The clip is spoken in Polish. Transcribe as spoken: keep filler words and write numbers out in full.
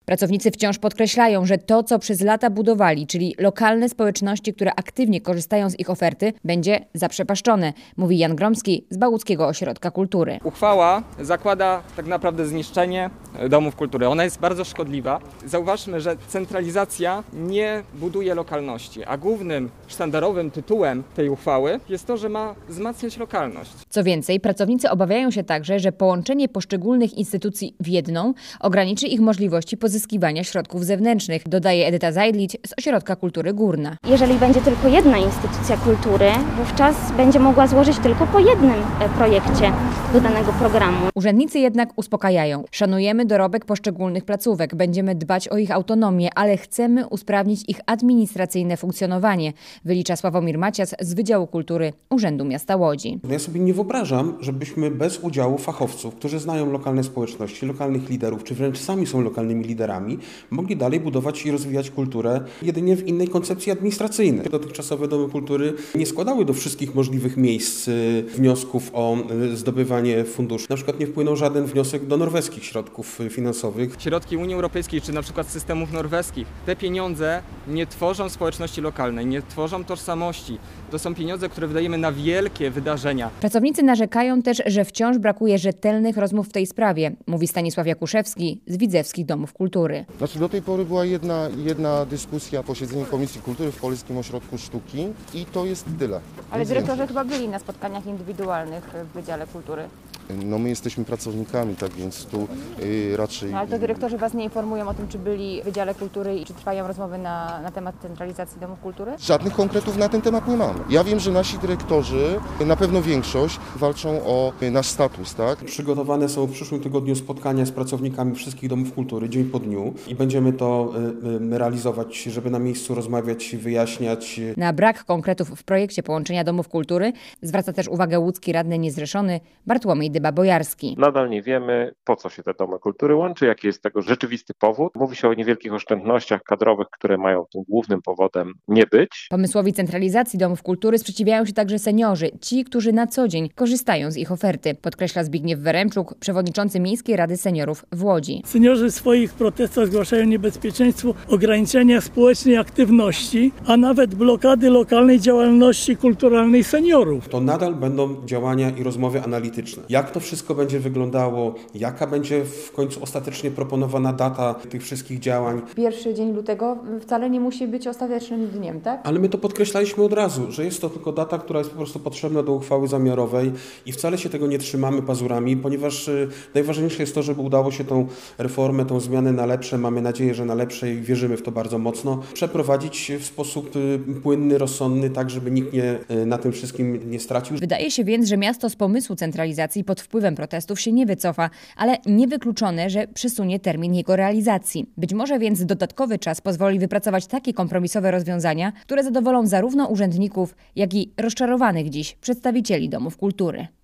Pracownicy wciąż podkreślają, że to, co przez lata budowali, czyli lokalne społeczności, które aktywnie korzystają z ich oferty, będzie zaprzepaszczone, mówi Jan Gromski z Bałuckiego Ośrodka Kultury. Uchwała zakłada tak naprawdę zniszczenie domów kultury. Ona jest bardzo szkodliwa. Zauważmy, że centralizacja nie buduje lokalności, a głównym sztandarowym tytułem tej uchwały jest to, że ma wzmacniać lokalność. Co więcej, pracownicy obawiają się także, że połączenie poszczególnych instytucji w jedną ograniczy ich możliwości pozyskiwania środków zewnętrznych, dodaje Edyta Zajdlić z Ośrodka Kultury Górna. Jeżeli będzie tylko jedna instytucja kultury, wówczas będzie mogła złożyć tylko po jednym projekcie do danego programu. Urzędnicy jednak uspokajają. Szanujemy dorobek poszczególnych placówek, będziemy dbać o ich autonomię, ale chcemy usprawnić ich administracyjne funkcjonowanie, wylicza Sławomir Macias z Wydziału Kultury Urzędu Miasta Łodzi. Ja sobie nie wyobrażam, żebyśmy bez udziału fachowców, którzy znają lokalne społeczności, lokalnych liderów, czy wręcz sami są lokalnymi liderami, mogli dalej budować i rozwijać kulturę jedynie w innej koncepcji administracyjnej. Dotychczasowe domy kultury nie składały do wszystkich możliwych miejsc wniosków o zdobywanie funduszy. Na przykład nie wpłynął żaden wniosek do norweskich środków finansowych. Środki Unii Europejskiej czy na przykład systemów norweskich. Te pieniądze nie tworzą społeczności lokalnej, nie tworzą tożsamości. To są pieniądze, które wydajemy na wielkie wydarzenia. Pracownicy narzekają też, że wciąż brakuje rzetelnych rozmów w tej sprawie, mówi Stanisław Jakuszewski z Widzewskich Domów Kultury. Znaczy do tej pory była jedna, jedna dyskusja, posiedzenie Komisji Kultury w Polskim Ośrodku Sztuki i to jest tyle. Ale dyrektorzy chyba byli na spotkaniach indywidualnych w Wydziale Kultury. No my jesteśmy pracownikami, tak więc tu yy, raczej... No ale to dyrektorzy Was nie informują o tym, czy byli w Wydziale Kultury i czy trwają rozmowy na, na temat centralizacji domów kultury? Żadnych konkretów na ten temat nie mamy. Ja wiem, że nasi dyrektorzy, na pewno większość, walczą o nasz status, tak? Przygotowane są w przyszłym tygodniu spotkania z pracownikami wszystkich domów kultury, dzień po dniu i będziemy to y, realizować, żeby na miejscu rozmawiać, wyjaśniać. Na brak konkretów w projekcie połączenia domów kultury zwraca też uwagę łódzki radny niezrzeszony Bartłomiej Dyba-Bojarski. Nadal nie wiemy, po co się te domy kultury łączy, jaki jest tego rzeczywisty powód. Mówi się o niewielkich oszczędnościach kadrowych, które mają tym głównym powodem nie być. Pomysłowi centralizacji domów kultury sprzeciwiają się także seniorzy, ci, którzy na co dzień korzystają z ich oferty, podkreśla Zbigniew Weremczuk, przewodniczący Miejskiej Rady Seniorów w Łodzi. Seniorzy w swoich protestach zgłaszają niebezpieczeństwo ograniczenia społecznej aktywności, a nawet blokady lokalnej działalności kulturalnej seniorów. To nadal będą działania i rozmowy analityczne. Jak to wszystko będzie wyglądało, jaka będzie w końcu ostatecznie proponowana data tych wszystkich działań. Pierwszy dzień lutego wcale nie musi być ostatecznym dniem, tak? Ale my to podkreślaliśmy od razu, że jest to tylko data, która jest po prostu potrzebna do uchwały zamiarowej i wcale się tego nie trzymamy pazurami, ponieważ najważniejsze jest to, żeby udało się tą reformę, tą zmianę na lepsze, mamy nadzieję, że na lepsze i wierzymy w to bardzo mocno, przeprowadzić w sposób płynny, rozsądny, tak żeby nikt nie, na tym wszystkim nie stracił. Wydaje się więc, że miasto z pomysłu centralizacji pod wpływem protestów się nie wycofa, ale niewykluczone, że przesunie termin jego realizacji. Być może więc dodatkowy czas pozwoli wypracować takie kompromisowe rozwiązania, które zadowolą zarówno urzędników, jak i rozczarowanych dziś przedstawicieli domów kultury.